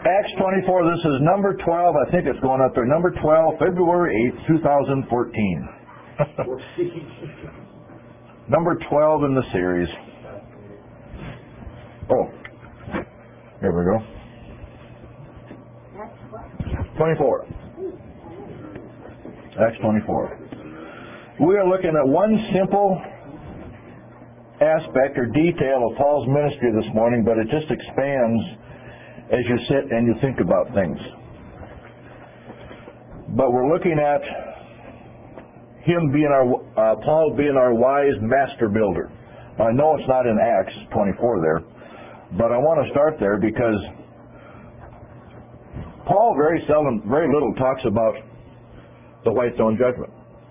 Acts 24, this is number 12. I think it's going up there. Number 12, February 8th, 2014. Number 12 in the series. Oh, here we go. 24. Acts 24. We are looking at one simple aspect or detail of Paul's ministry this morning, but it just expands as you sit and you think about things. But we're looking at him being Paul being our wise master builder. I know it's not in Acts 24 there, but I want to start there because Paul very little talks about the white throne judgment.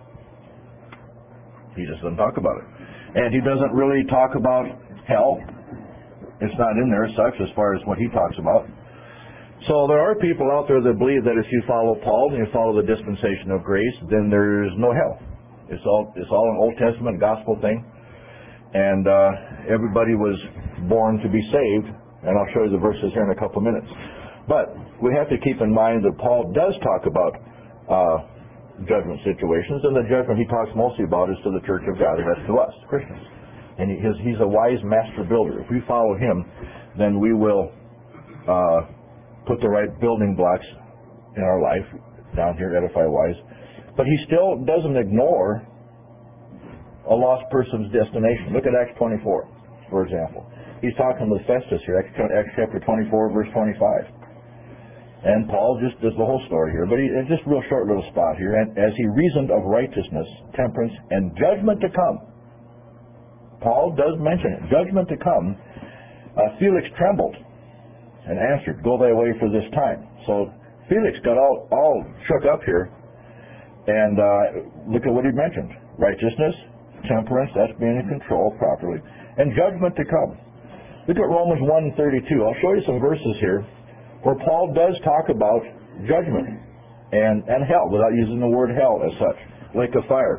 He just doesn't talk about it. And he doesn't really talk about hell. It's not in there as such as far as what he talks about. So there are people out there that believe that if you follow Paul and you follow the dispensation of grace, then there's no hell. It's all an Old Testament gospel thing. And everybody was born to be saved. And I'll show you the verses here in a couple of minutes. But we have to keep in mind that Paul does talk about judgment situations, and the judgment he talks mostly about is to the church of God, and that's to us, Christians. And he's a wise master builder. If we follow him, then we will put the right building blocks in our life down here at Edify Wise. But he still doesn't ignore a lost person's destination. Look at Acts 24, for example. He's talking with Festus here, Acts chapter 24, verse 25. And Paul just does the whole story here, but it's just a real short little spot here. And as he reasoned of righteousness, temperance, and judgment to come, Paul does mention it, judgment to come, Felix trembled and answered, "Go thy way for this time." So Felix got all shook up here, and look at what he mentioned. Righteousness, temperance, that's being in control properly, and judgment to come. Look at Romans 1:32. I'll show you some verses here where Paul does talk about judgment and hell without using the word hell as such, lake of fire.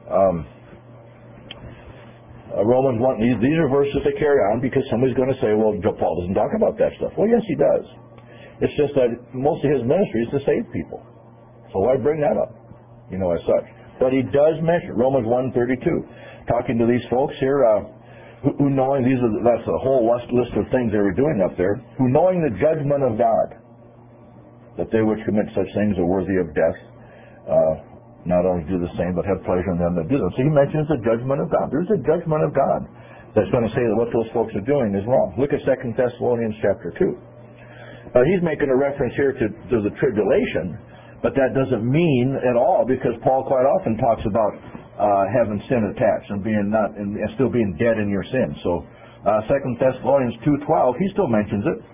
Romans 1, these are verses that carry on because somebody's going to say, well, Paul doesn't talk about that stuff. Well, yes, he does. It's just that most of his ministry is to save people. So why bring that up, as such? But he does mention Romans 1:32, talking to these folks here, who knowing that's a whole list of things they were doing up there, who knowing the judgment of God, that they which commit such things are worthy of death, not only do the same, but have pleasure in them that do them. So he mentions the judgment of God. There's a judgment of God that's going to say that what those folks are doing is wrong. Look at 2 Thessalonians chapter 2. He's making a reference here to the tribulation, but that doesn't mean at all, because Paul quite often talks about having sin attached and and still being dead in your sin. So 2 Thessalonians 2:12, he still mentions it.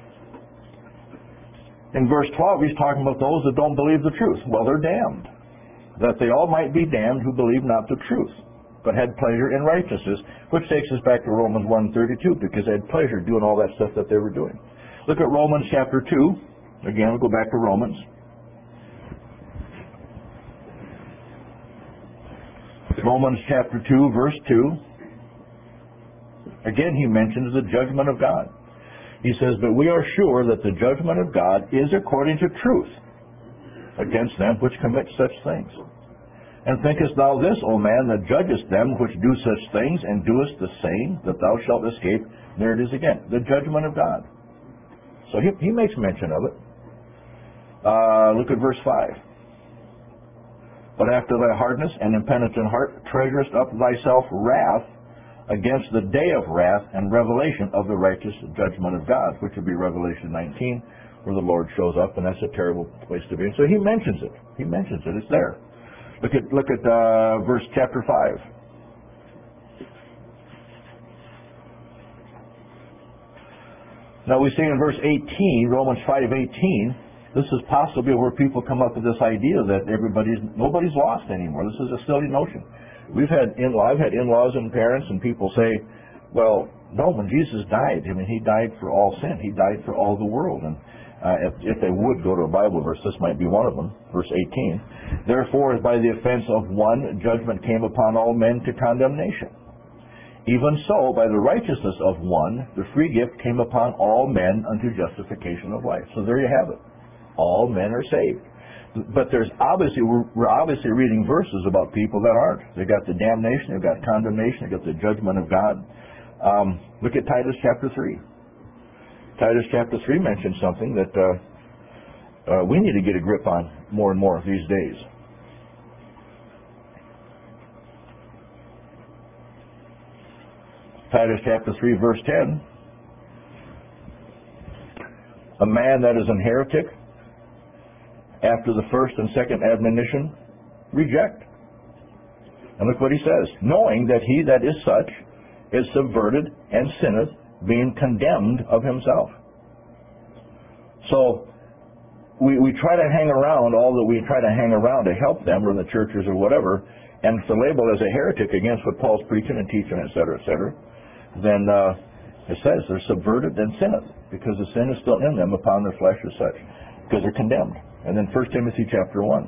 In verse 12, he's talking about those that don't believe the truth. Well, they're damned, that they all might be damned who believe not the truth, but had pleasure in righteousness, which takes us back to Romans 1:32, because they had pleasure doing all that stuff that they were doing. Look at Romans chapter 2. Again, we'll go back to Romans. Romans chapter 2, verse 2. Again, he mentions the judgment of God. He says, "But we are sure that the judgment of God is according to truth against them which commit such things. And thinkest thou this, O man, that judgest them which do such things, and doest the same, that thou shalt escape?" There it is again, the judgment of God. So he makes mention of it. Look at verse 5. "But after thy hardness and impenitent heart treasurest up thyself wrath against the day of wrath and revelation of the righteous judgment of God," which would be Revelation 19, where the Lord shows up, and that's a terrible place to be. And so he mentions it. He mentions it. It's there. Look at verse chapter 5. Now we see in verse 18, Romans 5:18, this is possibly where people come up with this idea that nobody's lost anymore. This is a silly notion. I've had in-laws and parents, and people say, well, no, when Jesus died, he died for all sin. He died for all the world. And if they would go to a Bible verse, this might be one of them, verse 18. "Therefore, as by the offense of one, judgment came upon all men to condemnation. Even so, by the righteousness of one, the free gift came upon all men unto justification of life. So there you have it. All men are saved. But we're obviously reading verses about people that aren't. They've got the damnation, they've got condemnation, they've got the judgment of God. Look at Titus chapter 3. Titus chapter 3 mentions something that we need to get a grip on more and more these days. Titus chapter 3 verse 10. A man that is an heretic, after the first and second admonition, reject. And look what he says. Knowing that he that is such is subverted and sinneth, being condemned of himself. So we try to hang around all that we try to hang around to help them, or in the churches or whatever, and if they're labeled as a heretic against what Paul's preaching and teaching, etc., then it says they're subverted and sinneth, because the sin is still in them upon their flesh as such, because they're condemned. And then 1 Timothy chapter 1.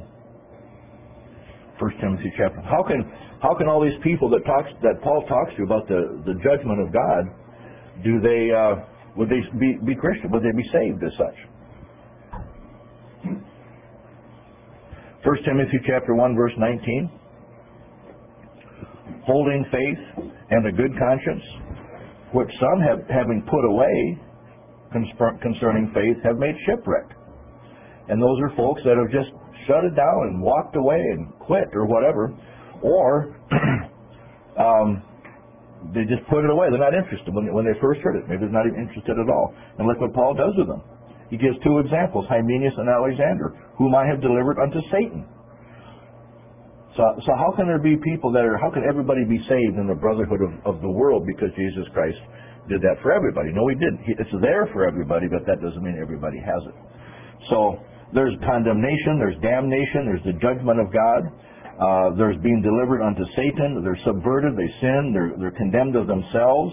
1 Timothy chapter. How can all these people that Paul talks to about the judgment of God, would they be Christian? Would they be saved as such? 1 Timothy chapter 1 verse 19. Holding faith and a good conscience, which some having put away concerning faith have made shipwreck. And those are folks that have just shut it down and walked away and quit or whatever, or they just put it away. They're not interested when they first heard it. Maybe they're not even interested at all. And look what Paul does with them. He gives two examples, Hymenaeus and Alexander, whom I have delivered unto Satan. So how can there be people how can everybody be saved in the brotherhood of the world because Jesus Christ did that for everybody? No, he didn't. It's there for everybody, but that doesn't mean everybody has it. So there's condemnation, there's damnation, there's the judgment of God, there's being delivered unto Satan, they're subverted, they sin, they're condemned of themselves.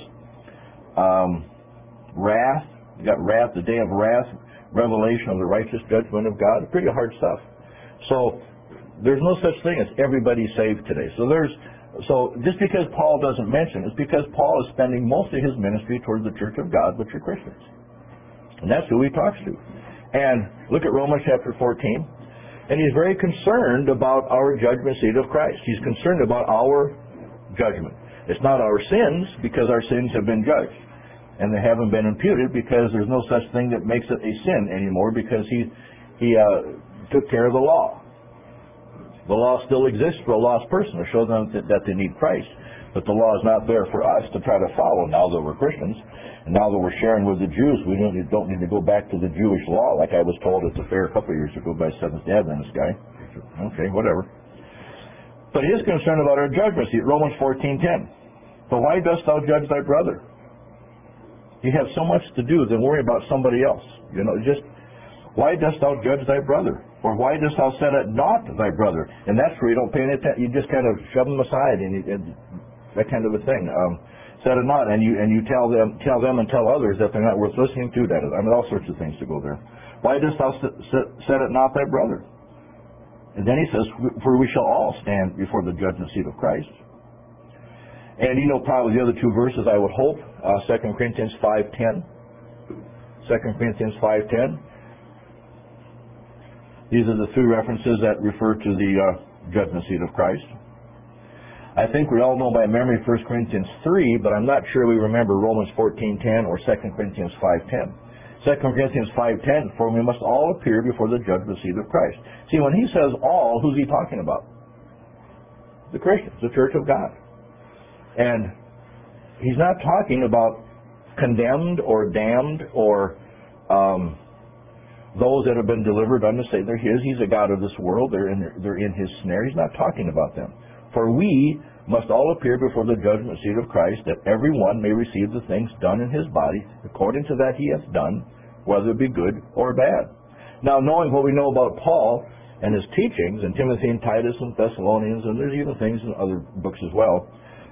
Wrath, you got wrath, the day of wrath, revelation of the righteous judgment of God. Pretty hard stuff. So there's no such thing as everybody saved today. So just because Paul doesn't mention it's because Paul is spending most of his ministry towards the church of God, which are Christians. And that's who he talks to. And look at Romans chapter 14. And he's very concerned about our judgment seat of Christ. He's concerned about our judgment. It's not our sins, because our sins have been judged. And they haven't been imputed, because there's no such thing that makes it a sin anymore, because he took care of the law. The law still exists for a lost person to show them that they need Christ. But the law is not there for us to try to follow now that we're Christians. And now that we're sharing with the Jews, we don't need to go back to the Jewish law like I was told at the fair a couple of years ago by a Seventh-day Adventist guy. Okay, whatever. But he is concerned about our judgment seat. Romans 14:10. But why dost thou judge thy brother? You have so much to do than worry about somebody else. Why dost thou judge thy brother? Or why dost thou set at naught thy brother? And that's where you don't pay any attention. You just kind of shove them aside and that kind of a thing. Set at naught, and you tell them and tell others that they're not worth listening to. All sorts of things to go there. Why dost thou set at naught thy brother? And then he says, for we shall all stand before the judgment seat of Christ. And probably the other two verses, I would hope, 2 Corinthians 5:10. 2 Corinthians 5:10. These are the three references that refer to the judgment seat of Christ. I think we all know by memory 1 Corinthians 3, but I'm not sure we remember Romans 14:10 or 2 Corinthians 5:10. 2 Corinthians 5:10, for we must all appear before the judgment seat of Christ. See, when he says all, who's he talking about? The Christians, the church of God. And he's not talking about condemned or damned or those that have been delivered unto say they're his. He's a God of this world. They're in his snare. He's not talking about them. For we must all appear before the judgment seat of Christ, that every one may receive the things done in his body according to that he hath done, whether it be good or bad. Now, knowing what we know about Paul and his teachings in Timothy and Titus and Thessalonians, and there's even things in other books as well,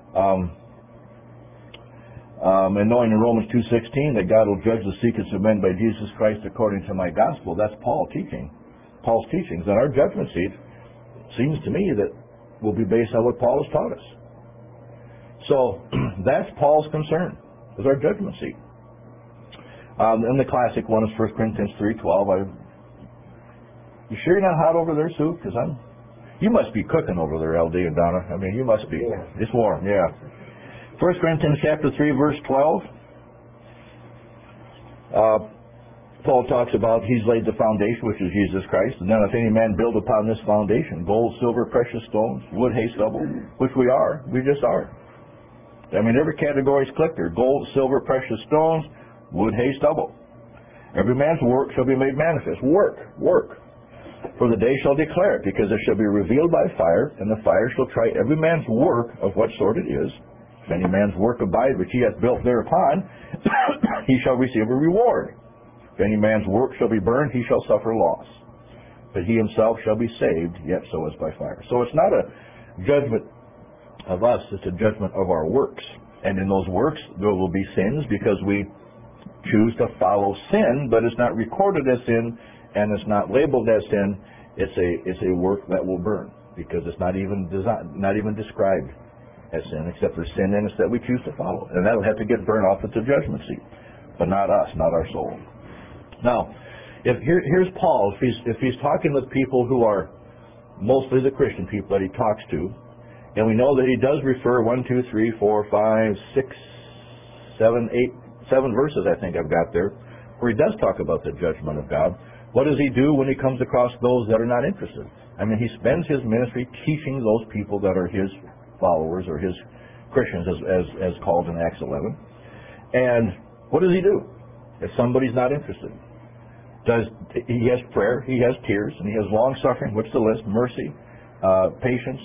and knowing in Romans 2:16 that God will judge the secrets of men by Jesus Christ according to my gospel, that's Paul's teachings. And our judgment seat seems to me that will be based on what Paul has taught us. So that's Paul's concern, is our judgment seat. And the classic one is 1 Corinthians 3:12. You sure you're not hot over there, Sue? Because you must be cooking over there, LD and Donna. I mean, you must be. Yeah. It's warm, yeah. 1 Corinthians chapter 3, verse 12. Paul talks about he's laid the foundation, which is Jesus Christ. And then if any man build upon this foundation, gold, silver, precious stones, wood, hay, stubble, which we are, we just are. I mean, every category is clicked there. Gold, silver, precious stones, wood, hay, stubble. Every man's work shall be made manifest. Work. For the day shall declare it, because it shall be revealed by fire, and the fire shall try every man's work of what sort it is. If any man's work abide which he hath built thereupon, he shall receive a reward. If any man's work shall be burned, he shall suffer loss. But he himself shall be saved, yet so as by fire. So it's not a judgment of us, it's a judgment of our works. And in those works, there will be sins because we choose to follow sin, but it's not recorded as sin, and it's not labeled as sin. It's a work that will burn, because it's not even described as sin, except for sin in us that we choose to follow. And that'll have to get burned off at the judgment seat, but not us, not our soul. Now, here's Paul. If he's talking with people who are mostly the Christian people that he talks to, and we know that he does refer 1, 2, 3, 4, 5, 6, 7, 8, 7 verses I think I've got there, where he does talk about the judgment of God. What does he do when he comes across those that are not interested? I mean, he spends his ministry teaching those people that are his followers or his Christians, as called in Acts 11. And what does he do if somebody's not interested? He has prayer, he has tears, and he has long suffering. What's the list? Mercy, patience,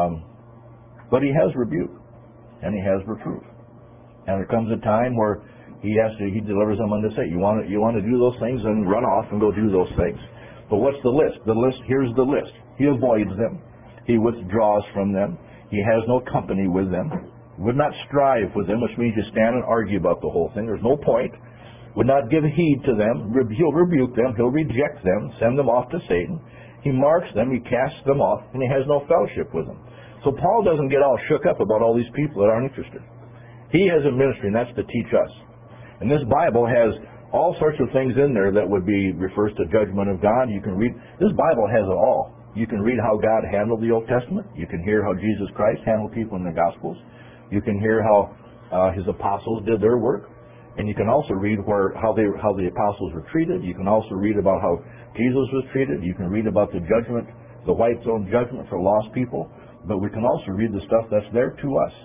but he has rebuke, and he has reproof. And there comes a time where he delivers them unto say, you want to do those things, and run off and go do those things. But what's the list? Here's the list. He avoids them. He withdraws from them. He has no company with them. Would not strive with them, which means you stand and argue about the whole thing. There's no point. Would not give heed to them. He'll rebuke them. He'll reject them, send them off to Satan. He marks them. He casts them off, and he has no fellowship with them. So Paul doesn't get all shook up about all these people that aren't interested. He has a ministry, and that's to teach us. And this Bible has all sorts of things in there that refers to judgment of God. You can read, this Bible has it all. You can read how God handled the Old Testament. You can hear how Jesus Christ handled people in the Gospels. You can hear how his apostles did their work. And you can also read how the apostles were treated. You can also read about how Jesus was treated. You can read about the judgment, the white throne judgment for lost people. But we can also read the stuff that's there to us.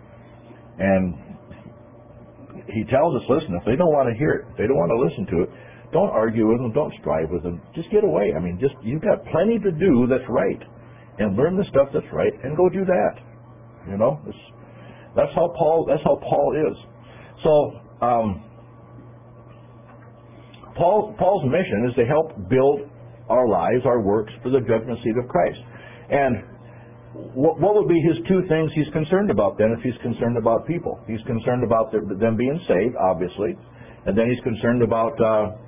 And he tells us, listen, if they don't want to hear it, if they don't want to listen to it, don't argue with them, don't strive with them. Just get away. I mean, you've got plenty to do that's right. And learn the stuff that's right and go do that. You know? That's how Paul is. So Paul's mission is to help build our lives, our works, for the judgment seat of Christ. And what would be his two things he's concerned about then if he's concerned about people? He's concerned about them being saved, obviously, and then he's concerned about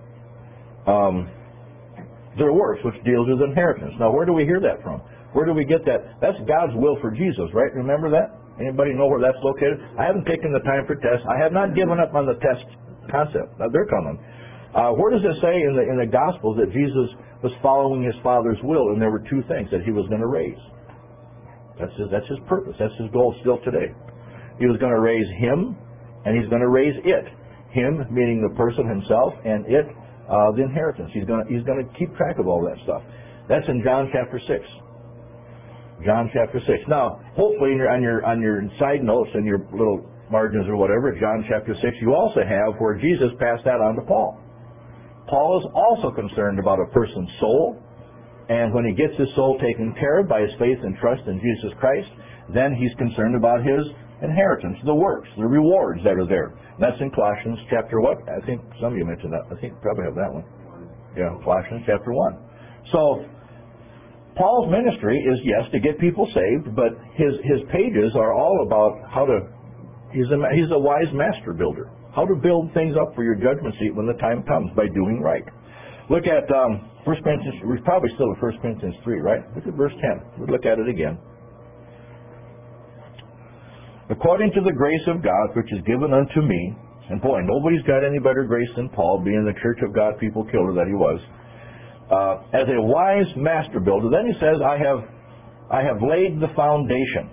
their works, which deals with inheritance. Now, where do we hear that from? Where do we get that? That's God's will for Jesus, right? Remember that? Anybody know where that's located? I haven't taken the time for tests. I have not given up on the test concept. Now, they're coming. Where does it say in the Gospels that Jesus was following his Father's will, and there were two things that he was going to raise? That's his purpose. That's his goal still today. He was going to raise him, and he's going to raise it. Him meaning the person himself, and it the inheritance. He's going to keep track of all that stuff. That's in John chapter 6. John chapter 6. Now, hopefully on your side notes and your little margins or whatever, John chapter 6, you also have where Jesus passed that on to Paul. Paul is also concerned about a person's soul, and when he gets his soul taken care of by his faith and trust in Jesus Christ, then he's concerned about his inheritance, the works, the rewards that are there. And that's in Colossians chapter what? I think some of you mentioned that. I think you probably have that one. Yeah, Colossians chapter 1. So, Paul's ministry is, yes, to get people saved, but his pages are all about he's a wise master builder. How to build things up for your judgment seat when the time comes by doing right. Look at 1 Corinthians, we're probably still at 1 Corinthians 3, right? Look at verse 10. We'll look at it again. According to the grace of God which is given unto me, and boy, nobody's got any better grace than Paul, being the Church of God people killer that he was, as a wise master builder. Then he says, I have laid the foundation.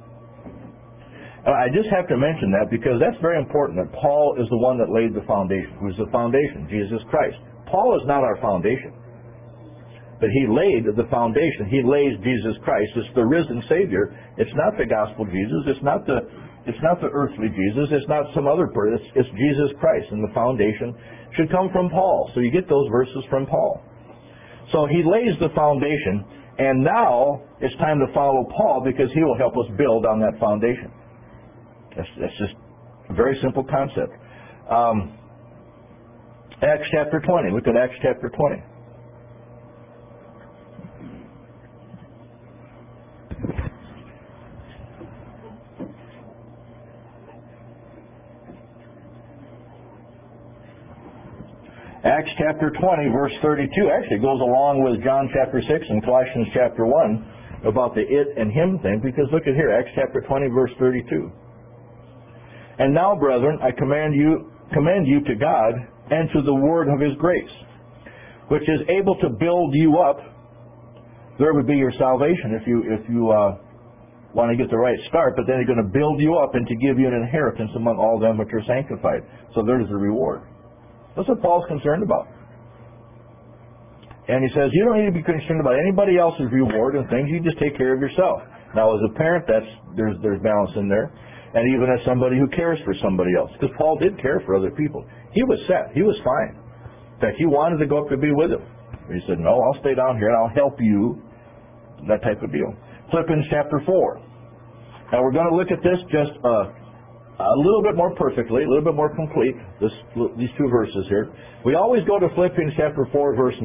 I just have to mention that because that's very important, that Paul is the one that laid the foundation. Who's the foundation? Jesus Christ. Paul is not our foundation, but he laid the foundation. He lays Jesus Christ. It's the risen Savior. It's not the gospel Jesus. It's not the earthly Jesus. It's not some other person. It's Jesus Christ, and the foundation should come from Paul. So you get those verses from Paul. So he lays the foundation, and now it's time to follow Paul because he will help us build on that foundation. That's just a very simple concept. Acts chapter 20. Look at Acts chapter 20. Acts chapter 20, verse 32 actually goes along with John chapter 6 and Colossians chapter 1 about the it and him thing, because look at here, Acts chapter 20, verse 32. And now, brethren, I commend you to God and to the word of his grace, which is able to build you up. There would be your salvation if you want to get the right start, but then he's going to build you up and to give you an inheritance among all them which are sanctified. So there's the reward. That's what Paul's concerned about. And he says, you don't need to be concerned about anybody else's reward and things. You just take care of yourself. Now, as a parent, there's balance in there. And even as somebody who cares for somebody else. Because Paul did care for other people. He was set. He was fine. In fact, he wanted to go up to be with him. He said, no, I'll stay down here and I'll help you. That type of deal. Philippians chapter 4. Now, we're going to look at this just a little bit more perfectly, a little bit more complete, these two verses here. We always go to Philippians chapter 4, verse 9.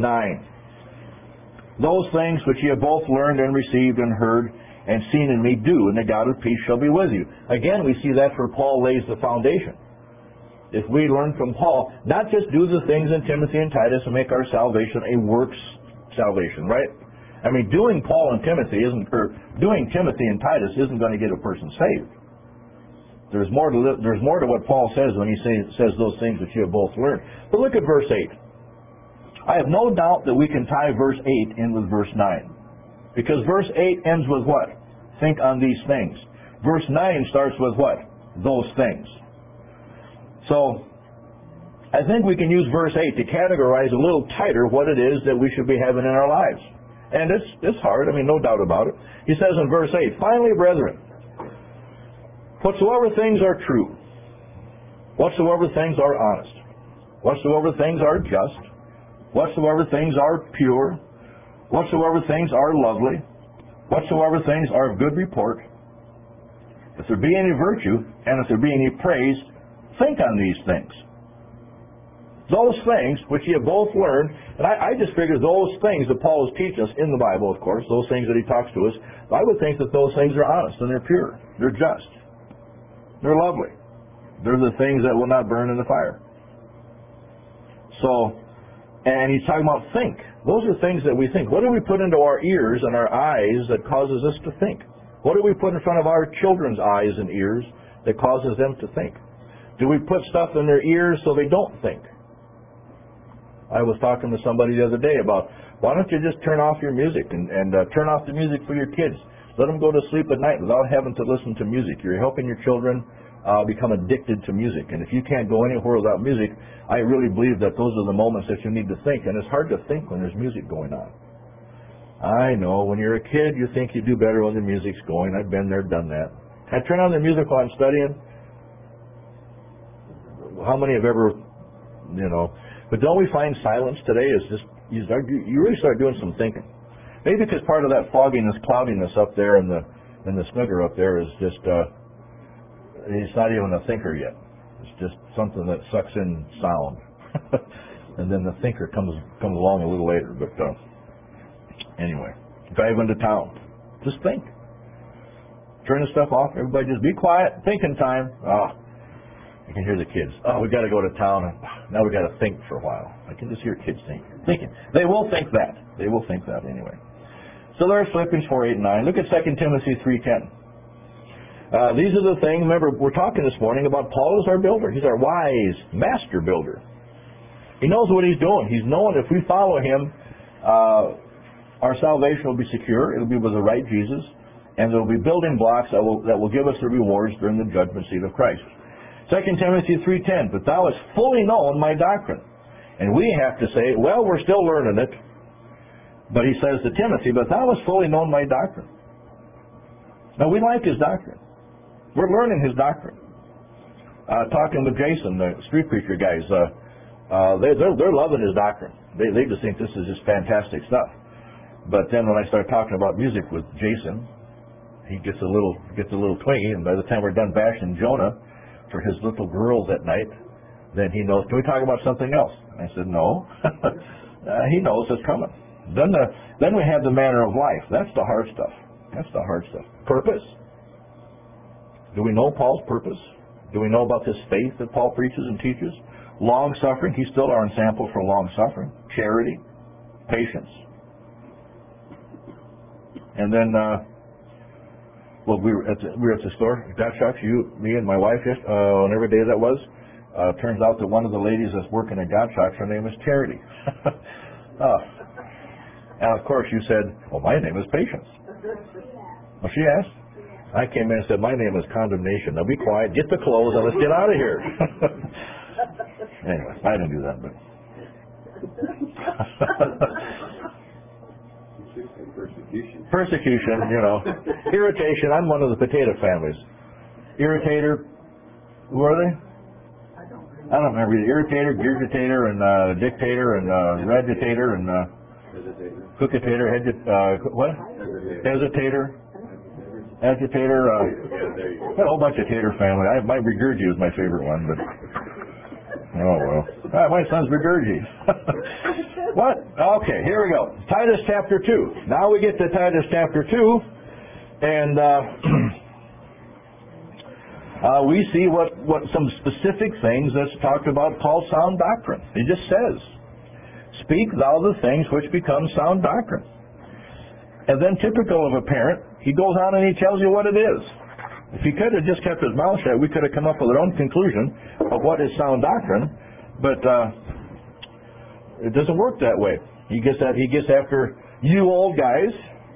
Those things which ye have both learned and received and heard and seen in me do, and the God of peace shall be with you. Again, we see that where Paul lays the foundation. If we learn from Paul, not just do the things in Timothy and Titus and make our salvation a works salvation, right? I mean, doing Timothy and Titus isn't going to get a person saved. There's more to what Paul says when he says those things that you have both learned. But look at verse 8. I have no doubt that we can tie verse 8 in with verse 9. Because verse 8 ends with what? Think on these things. Verse 9 starts with what? Those things. So, I think we can use verse 8 to categorize a little tighter what it is that we should be having in our lives. And it's hard, no doubt about it. He says in verse 8, finally, brethren, whatsoever things are true, whatsoever things are honest, whatsoever things are just, whatsoever things are pure, whatsoever things are lovely, whatsoever things are of good report, if there be any virtue, and if there be any praise, think on these things. Those things which ye have both learned, and I just figure those things that Paul is teaching us in the Bible, of course, those things that he talks to us, I would think that those things are honest and they're pure, they're just, they're lovely. They're the things that will not burn in the fire. So, and he's talking about think. Those are things that we think. What do we put into our ears and our eyes that causes us to think? What do we put in front of our children's eyes and ears that causes them to think? Do we put stuff in their ears so they don't think? I was talking to somebody the other day about, why don't you just turn off your music and turn off the music for your kids? Let them go to sleep at night without having to listen to music. You're helping your children become addicted to music. And if you can't go anywhere without music, I really believe that those are the moments that you need to think. And it's hard to think when there's music going on. I know, when you're a kid, you think you do better when the music's going. I've been there, done that. I turn on the music while I'm studying. How many have ever, but don't we find silence today is just, you really start doing some thinking. Maybe because part of that fogginess, cloudiness up there and the snugger up there is just, he's not even a thinker yet. It's just something that sucks in sound. And then the thinker comes along a little later. But anyway, drive into town. Just think. Turn the stuff off. Everybody just be quiet. Thinking time. You can hear the kids. We got to go to town. Now we got to think for a while. I can just hear kids thinking. They will think that. They will think that anyway. So there's Philippians 4:8 and 9. Look at 2 Timothy 3:10. These are the things, remember, we're talking this morning about Paul as our builder. He's our wise master builder. He knows what he's doing. He's knowing if we follow him, our salvation will be secure. It'll be with the right Jesus. And there will be building blocks that will give us the rewards during the judgment seat of Christ. 2 Timothy 3:10, but thou hast fully known my doctrine. And we have to say, well, we're still learning it. But he says to Timothy, but thou hast fully known my doctrine. Now, we like his doctrine. We're learning his doctrine. Talking with Jason, the street preacher guys, they're loving his doctrine. They just think this is just fantastic stuff. But then when I start talking about music with Jason, he gets a little twingy, and by the time we're done bashing Jonah for his little girls at night, then he knows, can we talk about something else? I said, no. He knows it's coming. Then we have the manner of life. That's the hard stuff. That's the hard stuff. Purpose. Do we know Paul's purpose? Do we know about this faith that Paul preaches and teaches? Long-suffering. He's still our example for long-suffering. Charity. Patience. And then, we were at the store, Dutch Shops, me and my wife, whenever day that was. Turns out that one of the ladies that's working at God Shops, her name is Charity. And of course you said, well, my name is Patience. Well, she asked. I came in and said, my name is Condemnation. Now be quiet, get the clothes, and let's get out of here. Anyway, I didn't do that, but... Persecution, Irritation, I'm one of the potato families. Irritator, who are they? I don't remember. Irritator, Gurgitator, and Dictator, and Regitator, and Cookitator, what? Hesitator. Agitator, a whole bunch of tater family. My Regurgi is my favorite one, but oh well. My son's Regurgi. What? Okay, here we go. Titus chapter 2. Now we get to Titus chapter 2, and we see what some specific things that's talked about called sound doctrine. It just says, "Speak thou the things which become sound doctrine." And then, typical of a parent, he goes on and he tells you what it is. If he could have just kept his mouth shut, we could have come up with our own conclusion of what is sound doctrine. But it doesn't work that way. He gets after you old guys.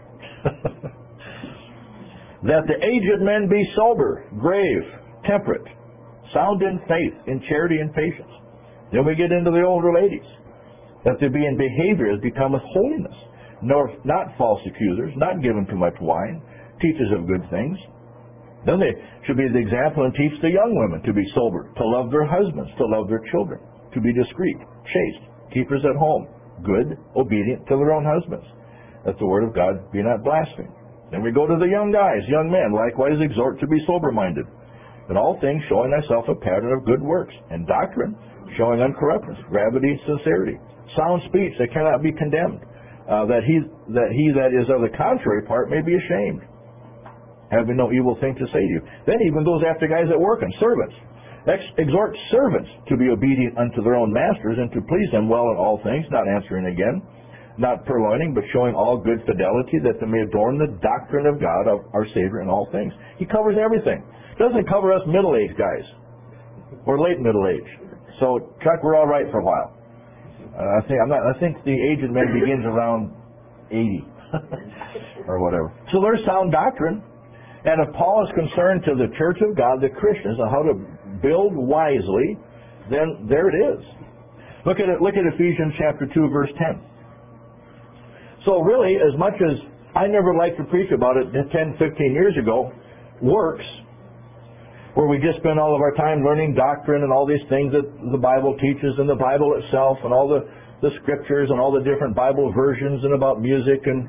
That the aged men be sober, grave, temperate, sound in faith, in charity and patience. Then we get into the older ladies. That they be in behavior as becometh holiness. Nor not false accusers, not given to much wine, teachers of good things. Then they should be the example and teach the young women to be sober, to love their husbands, to love their children, to be discreet, chaste, keepers at home, good, obedient to their own husbands, that the word of God be not blasphemed. Then we go to the young guys, young men, likewise exhort to be sober-minded. In all things showing thyself a pattern of good works, and doctrine, showing uncorruptness, gravity, sincerity, sound speech that cannot be condemned. That he that is of the contrary part may be ashamed, having no evil thing to say to you. Then he even goes after guys that work and servants. Exhort servants to be obedient unto their own masters and to please them well in all things, not answering again, not purloining, but showing all good fidelity, that they may adorn the doctrine of God, of our Savior in all things. He covers everything. Doesn't cover us middle-aged guys or late middle age. So Chuck, we're all right for a while. I think the aged man begins around 80 or whatever. So there's sound doctrine. And if Paul is concerned to the church of God, the Christians, on how to build wisely, then there it is. Look at Ephesians chapter 2, verse 10. So really, as much as I never liked to preach about it 10, 15 years ago, works, where we just spend all of our time learning doctrine and all these things that the Bible teaches and the Bible itself and all the scriptures and all the different Bible versions and about music and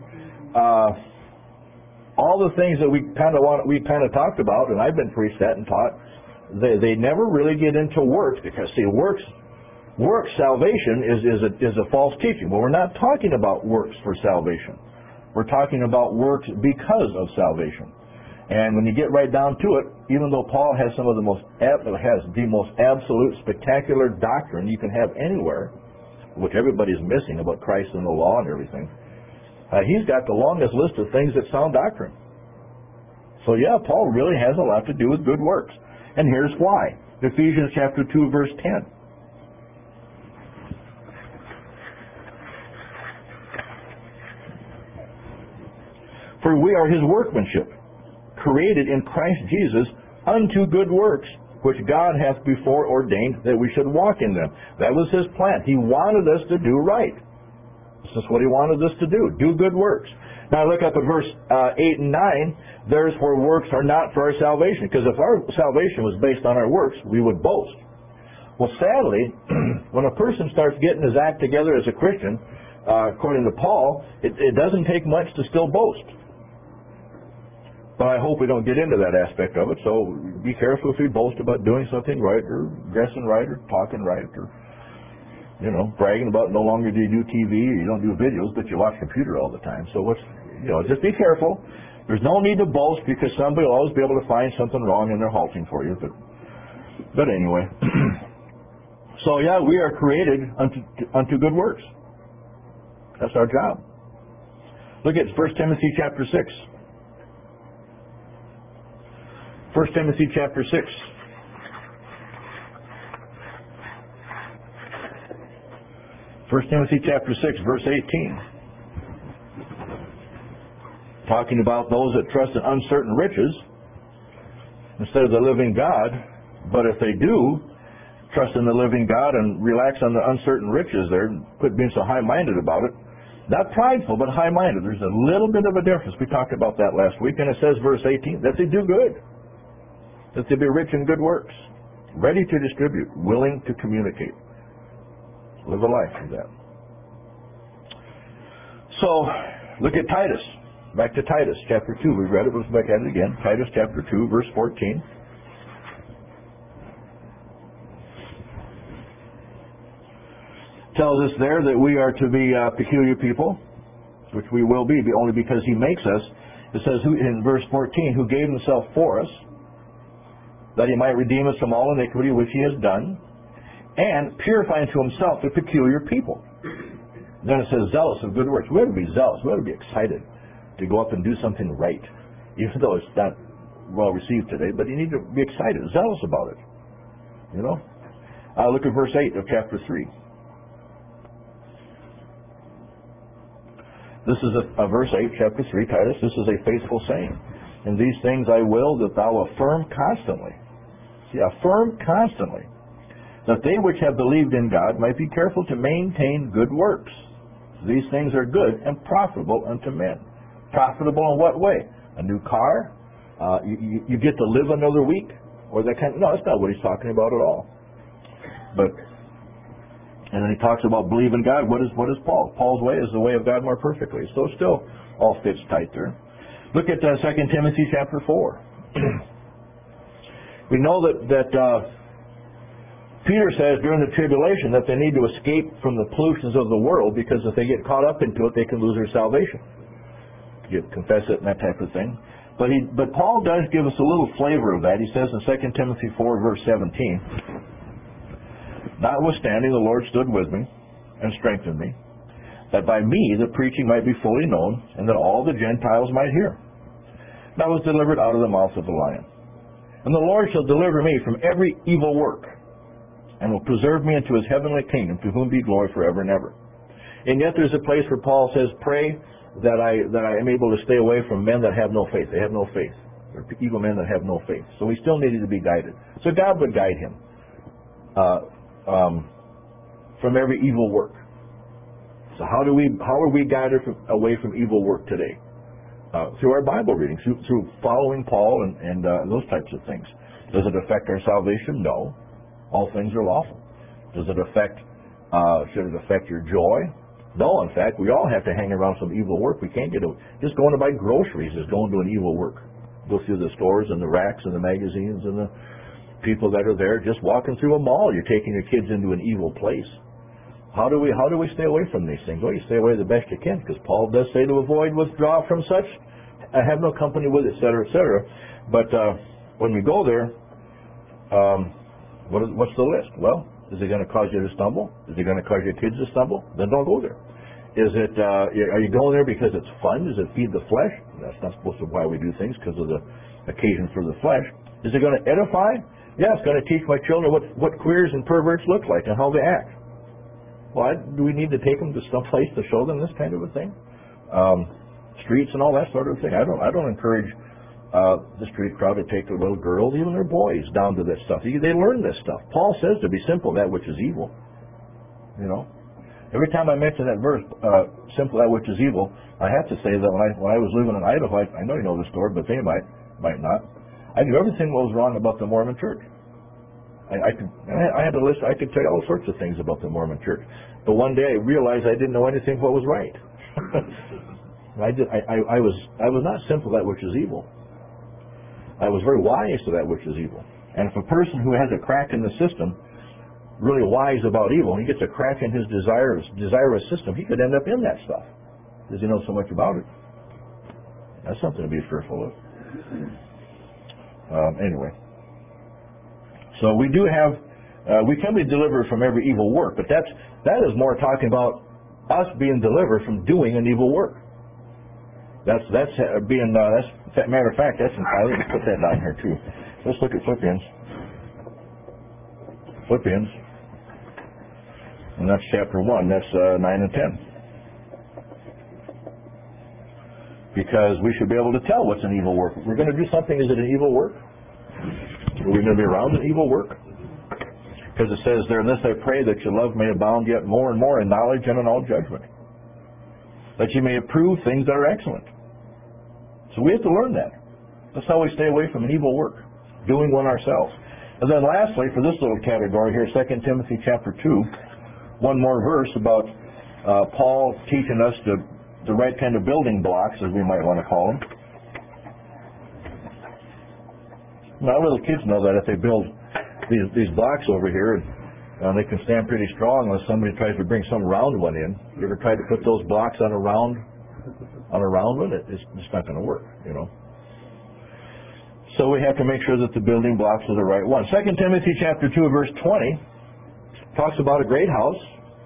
all the things that we kind of talked about, and I've been preached at and taught. They never really get into works, because see, works salvation is a false teaching. Well, we're not talking about works for salvation. We're talking about works because of salvation. And when you get right down to it, even though Paul has the most absolute, spectacular doctrine you can have anywhere, which everybody's missing about Christ and the law and everything, he's got the longest list of things that sound doctrine. So yeah, Paul really has a lot to do with good works. And here's why. Ephesians chapter 2, verse 10. For we are his workmanship, created in Christ Jesus unto good works, which God hath before ordained that we should walk in them. That was his plan. He wanted us to do right. This is what he wanted us to do good works. Now look up at verse 8 and 9. There's where works are not for our salvation. Because if our salvation was based on our works, we would boast. Well, sadly, when a person starts getting his act together as a Christian, according to Paul, it doesn't take much to still boast. But I hope we don't get into that aspect of it, so be careful if we boast about doing something right, or dressing right, or talking right, or, bragging about no longer do you do TV, or you don't do videos, but you watch computer all the time. So just be careful. There's no need to boast, because somebody will always be able to find something wrong and they're halting for you. But anyway. So yeah, we are created unto good works. That's our job. Look at 1 Timothy chapter 6. 1 Timothy chapter 6. 1 Timothy chapter 6, verse 18. Talking about those that trust in uncertain riches instead of the living God. But if they do trust in the living God and relax on the uncertain riches there, quit being so high-minded about it. Not prideful, but high-minded. There's a little bit of a difference. We talked about that last week. And it says, verse 18, that they do good. That they be rich in good works, ready to distribute, willing to communicate. Live a life of that. So, look at Titus. Back to Titus chapter 2. We read it. Let's look back at it again. Titus chapter 2, verse 14. Tells us there that we are to be peculiar people, which we will be only because he makes us. It says in verse 14, who gave himself for us, that he might redeem us from all iniquity which he has done, and purify unto himself a peculiar people. Then it says, zealous of good works. We ought to be zealous. We ought to be excited to go up and do something right, even though it's not well received today. But you need to be excited, zealous about it. Look at verse 8 of chapter 3. This is verse 8, chapter 3, Titus. This is a faithful saying. And these things I will that thou affirm constantly. See, affirm constantly, that they which have believed in God might be careful to maintain good works. These things are good and profitable unto men. Profitable in what way? A new car? You get to live another week? Or that kind of, no, that's not what he's talking about at all. And then he talks about believe in God. What is Paul? Paul's way is the way of God more perfectly. So it still all fits tight there. Look at 2 Timothy chapter 4. We know that Peter says during the tribulation that they need to escape from the pollutions of the world, because if they get caught up into it, they can lose their salvation. You confess it and that type of thing. But Paul does give us a little flavor of that. He says in 2 Timothy 4, verse 17, notwithstanding the Lord stood with me and strengthened me, that by me the preaching might be fully known, and that all the Gentiles might hear. And I was delivered out of the mouth of the lion. And the Lord shall deliver me from every evil work, and will preserve me into his heavenly kingdom, to whom be glory forever and ever. And yet there's a place where Paul says, pray that I am able to stay away from men that have no faith. They have no faith. They're evil men that have no faith. So he still needed to be guided. So God would guide him from every evil work. So how are we guided away from evil work today? Through our Bible reading, through following Paul and those types of things. Does it affect our salvation? No. All things are lawful. Does it affect? Should it affect your joy? No. In fact, we all have to hang around some evil work. We can't just going to buy groceries is going to an evil work. Go through the stores and the racks and the magazines and the people that are there. Just walking through a mall, you're taking your kids into an evil place. How do we stay away from these things? Well, you stay away the best you can, because Paul does say to avoid, withdraw from such, have no company with, etc., etc. But when we go there, what's the list? Well, is it going to cause you to stumble? Is it going to cause your kids to stumble? Then don't go there. Is it? Are you going there because it's fun? Does it feed the flesh? That's not supposed to be why we do things, because of the occasion for the flesh. Is it going to edify? Yeah, it's going to teach my children what queers and perverts look like and how they act. Well, do we need to take them to some place to show them this kind of a thing? Streets and all that sort of thing. I don't encourage the street crowd to take their little girls, even their boys, down to this stuff. They learn this stuff. Paul says to be simple that which is evil. You know, every time I mention that verse, simple that which is evil, I have to say that when I was living in Idaho, I know you know the story, but they might not. I knew everything that was wrong about the Mormon Church. I had a list. I could tell you all sorts of things about the Mormon Church. But one day I realized I didn't know anything what was right. I was not simple that which is evil. I was very wise to that which is evil. And if a person who has a crack in the system, really wise about evil, he gets a crack in his desirous system, he could end up in that stuff because he knows so much about it. That's something to be fearful of. Anyway, so we do have, we can be delivered from every evil work, but that is more talking about us being delivered from doing an evil work. That's being, matter of fact, let me put that down here too. Let's look at Philippians. And that's chapter 1, that's 9 and 10. Because we should be able to tell what's an evil work. If we're going to do something, is it an evil work? Are we going to be around an evil work? Because it says there, "In this I pray that your love may abound yet more and more in knowledge and in all judgment, that you may approve things that are excellent." So we have to learn that. That's how we stay away from an evil work, doing one ourselves. And then lastly, for this little category here, 2 Timothy chapter 2, one more verse about Paul teaching us the right kind of building blocks, as we might want to call them. Now, little kids know that if they build these blocks over here, they can stand pretty strong unless somebody tries to bring some round one in. You ever tried to put those blocks on a round one? It's not going to work, you know. So we have to make sure that the building blocks are the right one. 2 Timothy chapter 2, verse 20 talks about a great house.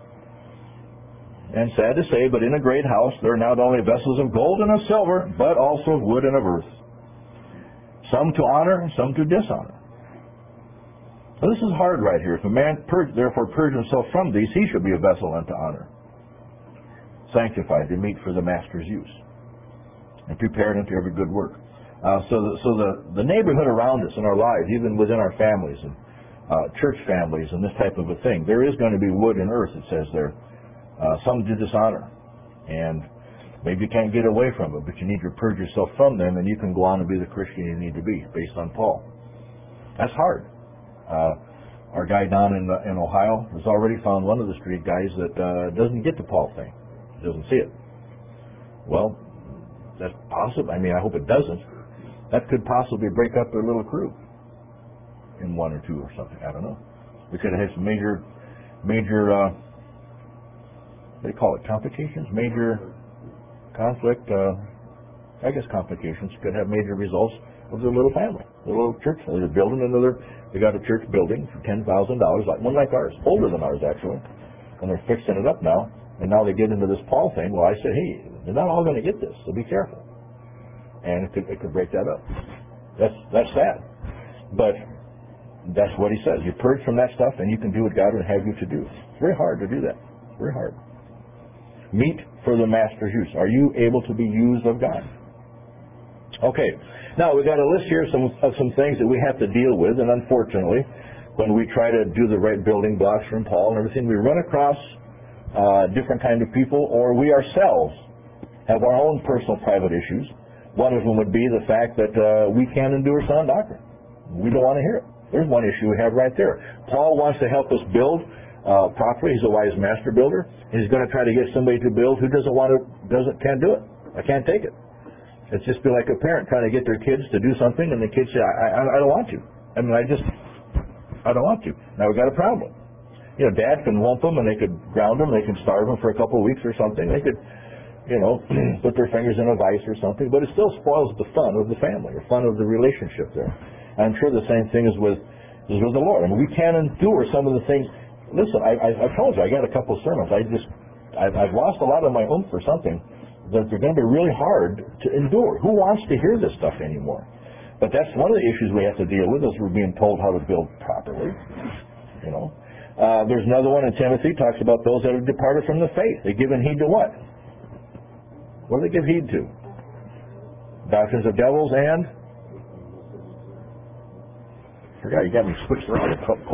And sad to say, but in a great house there are not only vessels of gold and of silver, but also of wood and of earth, some to honor, some to dishonor. Now, this is hard right here. If a man therefore purge himself from these, he should be a vessel unto honor, sanctified to meet for the master's use, and prepared unto every good work. So the neighborhood around us in our lives, even within our families and church families and this type of a thing, there is going to be wood and earth, it says there. Some to dishonor, and maybe you can't get away from it, but you need to purge yourself from them, and you can go on and be the Christian you need to be, based on Paul. That's hard. Our guy down in Ohio has already found one of the street guys that doesn't get the Paul thing, doesn't see it. Well, that's possible. I mean, I hope it doesn't. That could possibly break up their little crew in one or two or something. I don't know. We could have had some major they call it complications, major conflict, complications could have major results of their little family, their little church. They're building they got a church building for $10,000, one like ours, older than ours actually, and they're fixing it up now, and now they get into this Paul thing. Well, I said, hey, they're not all going to get this, so be careful. And it could break that up. That's sad. But that's what he says. You purge from that stuff, and you can do what God would have you to do. It's very hard to do that. Very hard. Meet for the master's use. Are you able to be used of God? Okay. Now, we've got a list here of some things that we have to deal with, and unfortunately, when we try to do the right building blocks from Paul and everything, we run across different kind of people, or we ourselves have our own personal private issues. One of them would be the fact that we can't endure sound doctrine. We don't want to hear it. There's one issue we have right there. Paul wants to help us build properly. He's a wise master builder. He's going to try to get somebody to build who can't do it. I can't take it. It's just be like a parent trying to get their kids to do something, and the kids say, I don't want to. I mean, I don't want to. Now we've got a problem. You know, Dad can lump them, and they could ground them, they could starve them for a couple of weeks or something. They could, put their fingers in a vice or something, but it still spoils the fun of the family, the fun of the relationship there. And I'm sure the same thing is with the Lord. I mean, we can't endure some of the things. Listen, I've told you, I got a couple of sermons. I've lost a lot of my oomph for something that they're going to be really hard to endure. Who wants to hear this stuff anymore? But that's one of the issues we have to deal with, is we're being told how to build properly. You know, there's another one in Timothy, talks about those that have departed from the faith. They've given heed to what? What do they give heed to? Doctrines of devils and? Forgot, you got me switched around.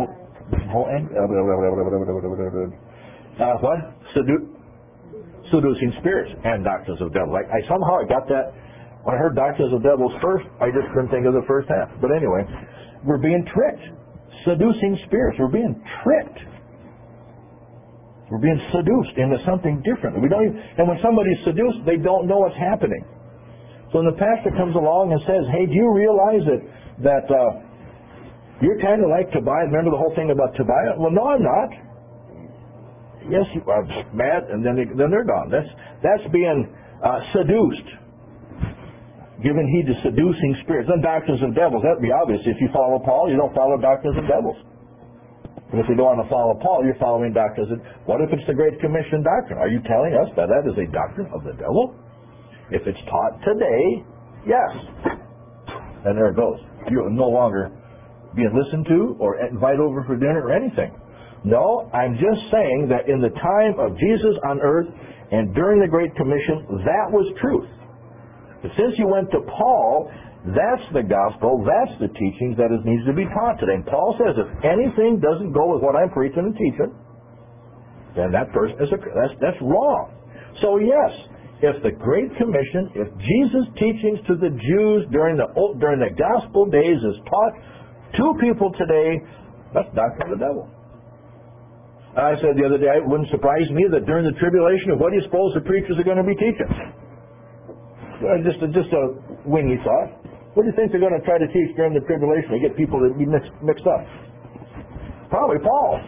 What? Seducing spirits and doctrines of devils. I somehow got that. When I heard doctrines of devils first, I just couldn't think of the first half. But anyway, we're being tricked. Seducing spirits. We're being tricked. We're being seduced into something different. And when somebody's seduced, they don't know what's happening. So when the pastor comes along and says, "Hey, do you realize that you're kind of like Tobiah?" Remember the whole thing about Tobiah? Well, no, I'm not. Yes, you are mad, and then they're gone. That's being seduced. Giving heed to seducing spirits. Then doctrines of devils. That'd be obvious. If you follow Paul, you don't follow doctrines of devils. But if you don't want to follow Paul, you're following doctrines of... What if it's the Great Commission doctrine? Are you telling us that is a doctrine of the devil? If it's taught today, yes. And there it goes. You're no longer being listened to or invited over for dinner or anything. No, I'm just saying that in the time of Jesus on earth and during the Great Commission, that was truth. But since you went to Paul, that's the gospel, that's the teachings that needs to be taught today. And Paul says if anything doesn't go with what I'm preaching and teaching, then that person that's wrong. So yes, if the Great Commission, if Jesus' teachings to the Jews during the gospel days is taught to people today, that's doctrine of the devil. I said the other day, it wouldn't surprise me that during the tribulation, what do you suppose the preachers are going to be teaching? Just a wingy thought. What do you think they're going to try to teach during the tribulation to get people to be mixed up? Probably Paul.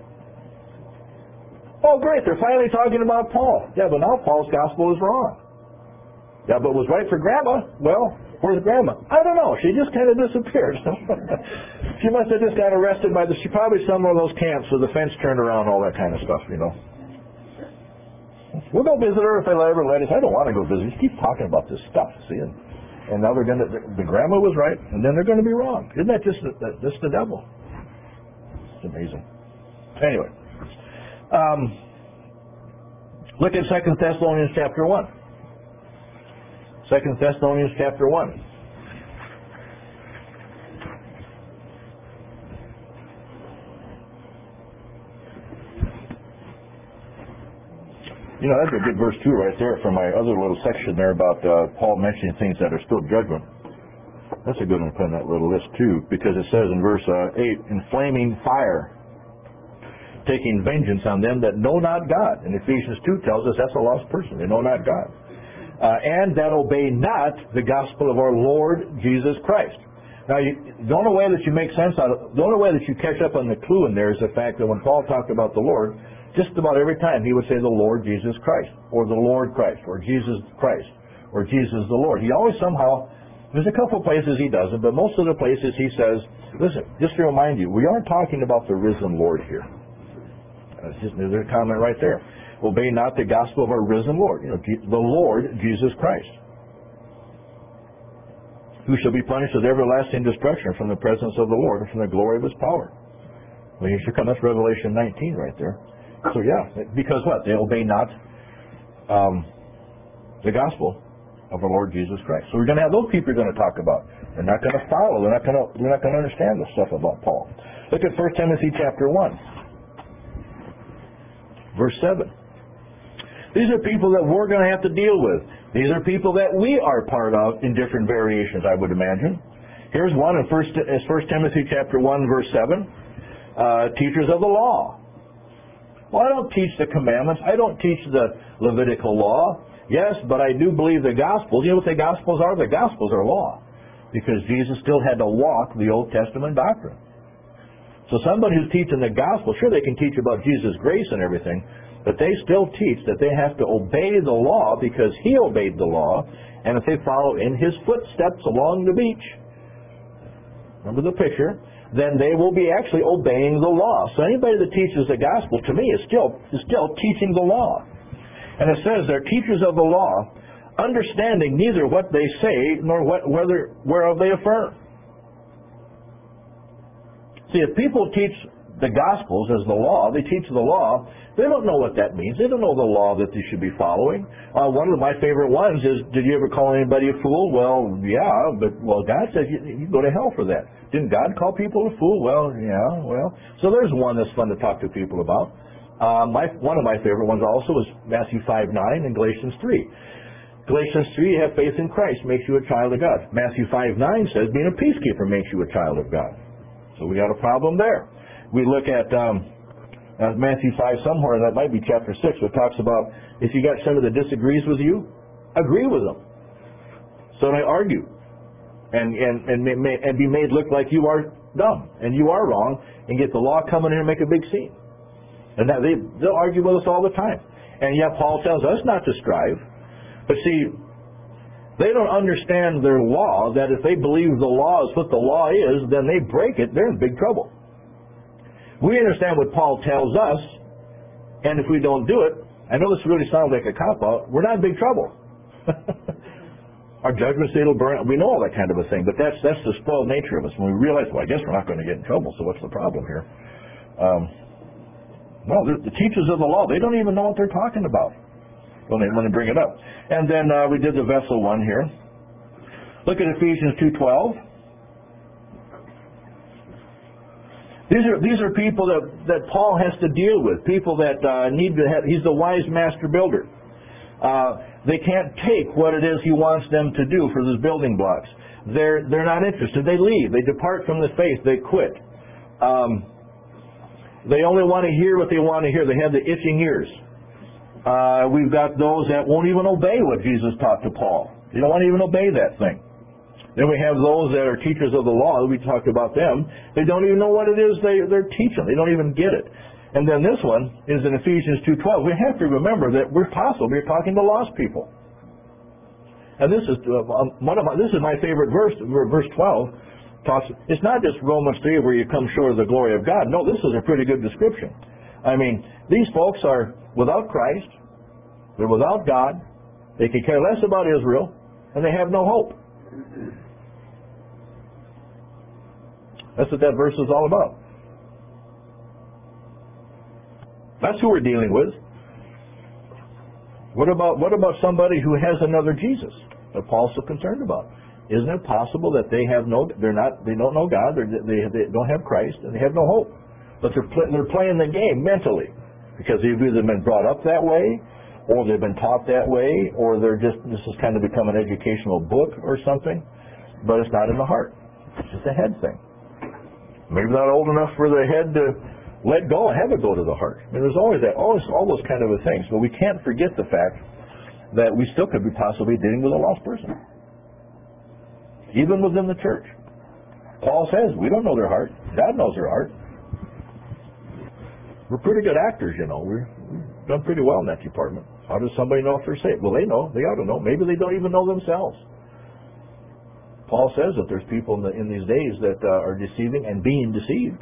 Oh, great, they're finally talking about Paul. Yeah, but now Paul's gospel is wrong. Yeah, but was right for Grandma. Well, where's Grandma? I don't know. She just kind of disappeared. She must have just got arrested by she probably somewhere in those camps with the fence turned around, all that kind of stuff, you know. We'll go visit her if they ever let us. I don't want to go visit. Just keep talking about this stuff, see? And now the Grandma was right, and then they're going to be wrong. Isn't that just the devil? It's amazing. Anyway, look at 2 Thessalonians chapter 1. 2 Thessalonians chapter 1. You know, that's a good verse too right there from my other little section there about Paul mentioning things that are still judgment. That's a good one to put in that little list too, because it says in verse 8, "In flaming fire, taking vengeance on them that know not God." And Ephesians 2 tells us that's a lost person. They know not God. And that obey not the gospel of our Lord Jesus Christ. Now, the only way that you make sense out of, the only way that you catch up on the clue in there is the fact that when Paul talked about the Lord, just about every time he would say the Lord Jesus Christ, or the Lord Christ, or Jesus Christ, or Jesus the Lord. He always somehow, there's a couple places he doesn't, but most of the places he says, listen, just to remind you, we aren't talking about the risen Lord here. There's a comment right there. Obey not the gospel of our risen Lord, the Lord Jesus Christ, who shall be punished with everlasting destruction from the presence of the Lord and from the glory of his power. Well, you should come. That's Revelation 19 right there. So yeah, because what? They obey not the gospel of our Lord Jesus Christ. So we're going to have those people you're going to talk about. They're not going to follow. They're not going to understand the stuff about Paul. Look at 1 Timothy chapter 1, verse 7. These are people that we're going to have to deal with. These are people that we are part of in different variations, I would imagine. Here's one in 1 Timothy chapter 1, verse 7. Teachers of the law. Well, I don't teach the commandments. I don't teach the Levitical law. Yes, but I do believe the Gospels. You know what the Gospels are? The Gospels are law. Because Jesus still had to walk the Old Testament doctrine. So somebody who's teaching the Gospel, sure they can teach about Jesus' grace and everything, but they still teach that they have to obey the law because he obeyed the law, and if they follow in his footsteps along the beach, remember the picture, then they will be actually obeying the law. So anybody that teaches the gospel, to me, is still teaching the law. And it says they're teachers of the law, understanding neither what they say nor whereof they affirm. See, if people teach the Gospels as the law, they teach the law, they don't know what that means. They don't know the law that they should be following. One of my favorite ones is, did you ever call anybody a fool? Well, yeah, but God says you go to hell for that. Didn't God call people a fool? Well, yeah, well. So there's one that's fun to talk to people about. One of my favorite ones also is Matthew 5:9 and Galatians 3. Galatians 3, you have faith in Christ, makes you a child of God. Matthew 5:9 says being a peacekeeper makes you a child of God. So we got a problem there. We look at Matthew 5 somewhere, that might be chapter 6, where it talks about if you got somebody that disagrees with you, agree with them. So they argue and be made look like you are dumb and you are wrong, and get the law coming in and make a big scene. And that they'll argue with us all the time. And yet Paul tells us not to strive. But see, they don't understand their law, that if they believe the law is what the law is, then they break it, they're in big trouble. We understand what Paul tells us, and if we don't do it, I know this really sounds like a cop-out, we're not in big trouble. Our judgment seat will burn. We know all that kind of a thing, but that's the spoiled nature of us. When we realize, well, I guess we're not going to get in trouble, so what's the problem here? Well, the teachers of the law, they don't even know what they're talking about when they bring it up. And then we did the vessel one here. Look at Ephesians 2:12. These are people that Paul has to deal with, people that need to have. He's the wise master builder. They can't take what it is he wants them to do for those building blocks. They're not interested. They leave. They depart from the faith. They quit. They only want to hear what they want to hear. They have the itching ears. We've got those that won't even obey what Jesus taught to Paul. They don't want to even obey that thing. Then we have those that are teachers of the law. We talked about them. They don't even know what it is they're teaching. They don't even get it. And then this one is in Ephesians 2:12. We have to remember that we're talking to lost people. And this is this is my favorite verse, verse 12. It's not just Romans 3 where you come short of the glory of God. No, this is a pretty good description. I mean, these folks are without Christ. They're without God. They could care less about Israel, and they have no hope. That's what that verse is all about. That's who we're dealing with. What about somebody who has another Jesus that Paul's so concerned about? Isn't it possible that they don't know God, they don't have Christ, and they have no hope? But they're playing the game mentally because they've either been brought up that way, or they've been taught that way, or this has kind of become an educational book or something. But it's not in the heart. It's just a head thing. Maybe not old enough for the head to let go and have it go to the heart. I mean, there's always all those kind of things. But we can't forget the fact that we still could be possibly dealing with a lost person, even within the church. Paul says we don't know their heart. God knows their heart. We're pretty good actors, you know. We've done pretty well in that department. How does somebody know if they're saved? Well, they know. They ought to know. Maybe they don't even know themselves. Paul says that there's people in these days that are deceiving and being deceived.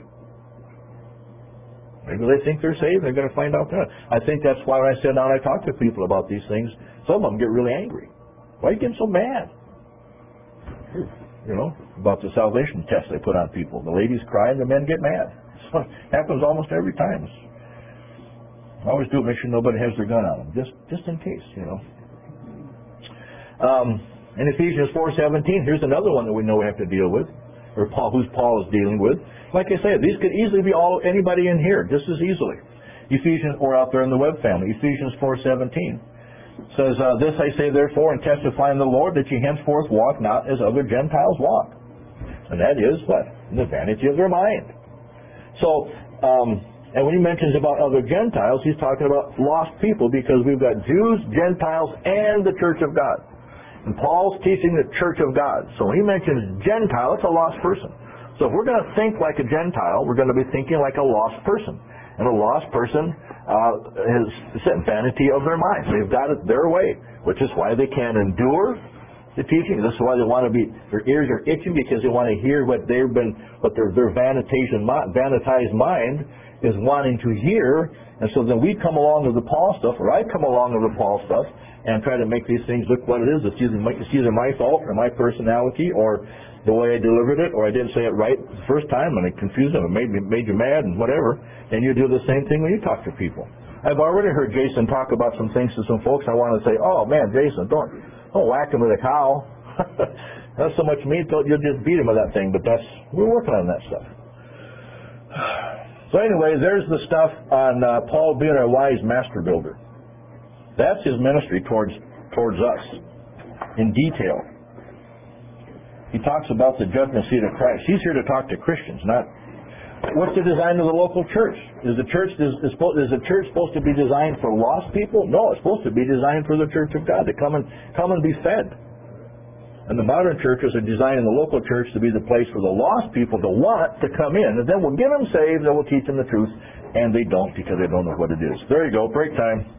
Maybe they think they're saved. They're going to find out they're not. I think that's why when I sit down and I talk to people about these things, some of them get really angry. Why are you getting so mad? You know, about the salvation test they put on people. The ladies cry and the men get mad. It happens almost every time. I always do it, make sure nobody has their gun on them, just in case, you know. In Ephesians 4:17, here's another one that we know we have to deal with, or Paul is dealing with. Like I said, these could easily be anybody in here, just as easily. Ephesians, or out there in the web family, Ephesians 4:17 says, "This I say therefore, and testify in the Lord, that ye henceforth walk not as other Gentiles walk." And that is what? In the vanity of their mind. So, and when he mentions about other Gentiles, he's talking about lost people, because we've got Jews, Gentiles, and the Church of God. And Paul's teaching the Church of God. So when he mentions Gentile, it's a lost person. So if we're going to think like a Gentile, we're going to be thinking like a lost person. And a lost person is vanity of their minds. They've got it their way, which is why they can't endure the teaching. This is why they want to be, their ears are itching, because they want to hear what their vanitized mind is wanting to hear, and so then we come along with the Paul stuff, or I come along with the Paul stuff, and try to make these things look what it is. It's either my fault, or my personality, or the way I delivered it, or I didn't say it right the first time, and it confused them, and made you mad, and whatever. And you do the same thing when you talk to people. I've already heard Jason talk about some things to some folks. I want to say, oh man, Jason, don't whack him with a cow. That's so much meat, you'll just beat him with that thing. But we're working on that stuff. So anyway, there's the stuff on Paul being a wise master builder. That's his ministry towards us in detail. He talks about the judgment seat of Christ. He's here to talk to Christians, not what's the design of the local church. Is the church supposed to be designed for lost people? No, it's supposed to be designed for the church of God to come and be fed. And the modern churches are designing the local church to be the place for the lost people to want to come in. And then we'll get them saved and we'll teach them the truth. And they don't, because they don't know what it is. There you go, break time.